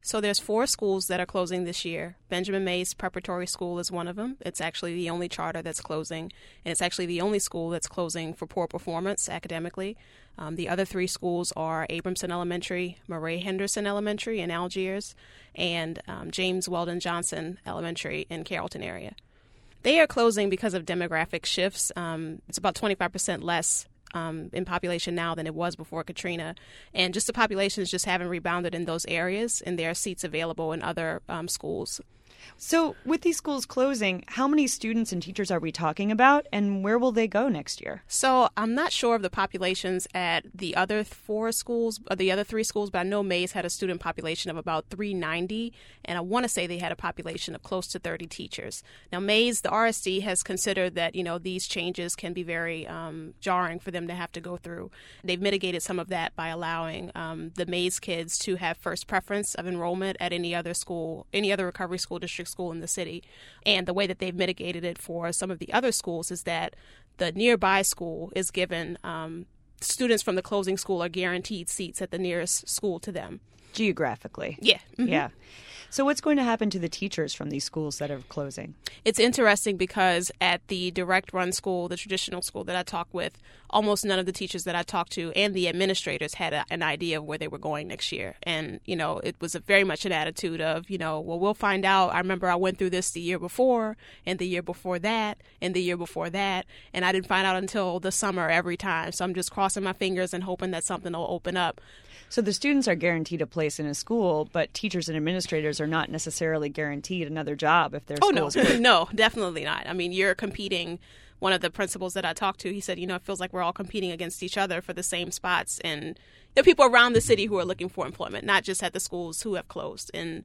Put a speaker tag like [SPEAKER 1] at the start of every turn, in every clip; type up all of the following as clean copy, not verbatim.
[SPEAKER 1] So there's 4 schools that are closing this year. Benjamin Mays Preparatory School is one of them. It's actually the only charter that's closing, and it's actually the only school that's closing for poor performance academically. The other 3 schools are Abramson Elementary, Murray Henderson Elementary in Algiers, and James Weldon Johnson Elementary in Carrollton area. They are closing because of demographic shifts. It's about 25% less in population now than it was before Katrina. And just the populations just haven't rebounded in those areas, and there are seats available in other schools.
[SPEAKER 2] So with these schools closing, how many students and teachers are we talking about, and where will they go next year?
[SPEAKER 1] So I'm not sure of the populations at the other 4 schools, or the other 3 schools, but I know Mays had a student population of about 390, and I want to say they had a population of close to 30 teachers. Now, Mays, the RSD, has considered that, these changes can be very jarring for them to have to go through. They've mitigated some of that by allowing the Mays kids to have first preference of enrollment at any other school, any other recovery school district school in the city. And the way that they've mitigated it for some of the other schools is that the nearby school is given, students from the closing school are guaranteed seats at the nearest school to them.
[SPEAKER 2] Geographically.
[SPEAKER 1] Yeah. Mm-hmm.
[SPEAKER 2] Yeah. So what's going to happen to the teachers from these schools that are closing?
[SPEAKER 1] It's interesting because at the direct run school, the traditional school that I talk with, almost none of the teachers that I talked to and the administrators had an idea of where they were going next year. And, it was very much an attitude of, well, we'll find out. I remember I went through this the year before and the year before that and the year before that. And I didn't find out until the summer every time. So I'm just crossing my fingers and hoping that something will open up.
[SPEAKER 2] So the students are guaranteed a place in a school, but teachers and administrators are not necessarily guaranteed another job if their school is closed.
[SPEAKER 1] No, definitely not. I mean, you're competing. One of the principals that I talked to, he said, it feels like we're all competing against each other for the same spots. And there are people around the city who are looking for employment, not just at the schools who have closed. And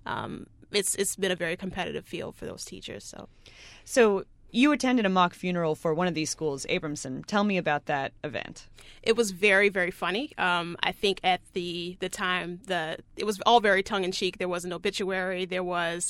[SPEAKER 1] it's been a very competitive field for those teachers.
[SPEAKER 2] So you attended a mock funeral for one of these schools, Abramson. Tell me about that event.
[SPEAKER 1] It was very, very funny. I think at the time, it was all very tongue-in-cheek. There was an obituary. There was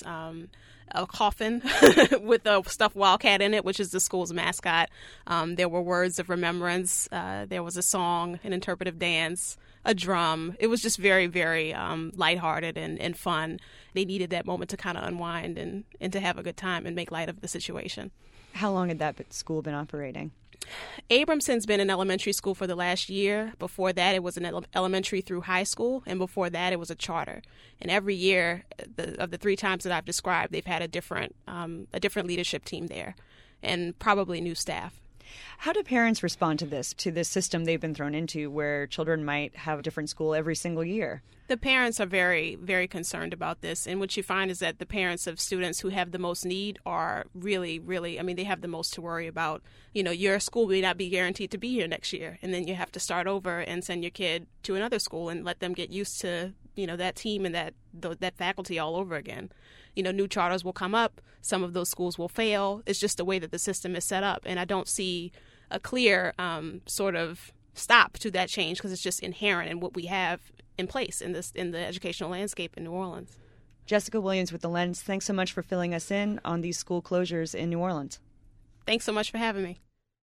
[SPEAKER 1] a coffin with a stuffed wildcat in it, which is the school's mascot. There were words of remembrance. There was a song, an interpretive dance, a drum. It was just very, very lighthearted and fun. They needed that moment to kind of unwind and to have a good time and make light of the situation.
[SPEAKER 2] How long had that school been operating?
[SPEAKER 1] Abramson's been an elementary school for the last year. Before that, it was an elementary through high school, and before that, it was a charter. And every year, of the 3 times that I've described, they've had a different leadership team there, and probably new staff.
[SPEAKER 2] How do parents respond to this system they've been thrown into where children might have a different school every single year?
[SPEAKER 1] The parents are very, very concerned about this. And what you find is that the parents of students who have the most need are really, really, they have the most to worry about. Your school may not be guaranteed to be here next year. And then you have to start over and send your kid to another school and let them get used to, that team and that faculty all over again. New charters will come up. Some of those schools will fail. It's just the way that the system is set up. And I don't see a clear sort of stop to that change because it's just inherent in what we have in place in the educational landscape in New Orleans.
[SPEAKER 2] Jessica Williams with The Lens, thanks so much for filling us in on these school closures in New Orleans.
[SPEAKER 1] Thanks so much for having me.